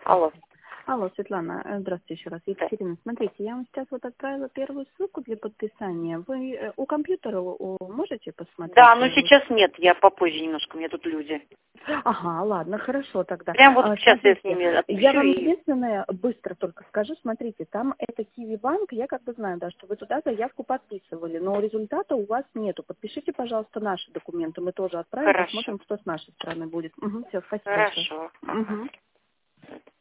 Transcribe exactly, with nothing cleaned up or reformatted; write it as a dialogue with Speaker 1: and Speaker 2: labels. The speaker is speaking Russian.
Speaker 1: Алло.
Speaker 2: Алло, Светлана, э, здравствуйте еще раз.
Speaker 1: Да.
Speaker 2: Екатерина, смотрите, я вам сейчас вот отправила первую ссылку для подписания. Вы э, у компьютера у- можете посмотреть?
Speaker 1: Да, но
Speaker 2: первую?
Speaker 1: сейчас нет, я попозже немножко, у меня тут люди.
Speaker 2: Ага, ладно, хорошо тогда.
Speaker 1: Прям вот
Speaker 2: А,
Speaker 1: сейчас я с
Speaker 2: смотрите,
Speaker 1: ними
Speaker 2: я
Speaker 1: отпущу
Speaker 2: вам
Speaker 1: и...
Speaker 2: единственное быстро только скажу, смотрите, там это Киви Банк, я как бы знаю, да, что вы туда заявку подписывали, но результата у вас нету. Подпишите, пожалуйста, наши документы, мы тоже отправим,
Speaker 1: Хорошо.
Speaker 2: посмотрим, что с нашей стороны будет. Угу, все, спасибо большое.
Speaker 1: Хорошо.
Speaker 2: Угу.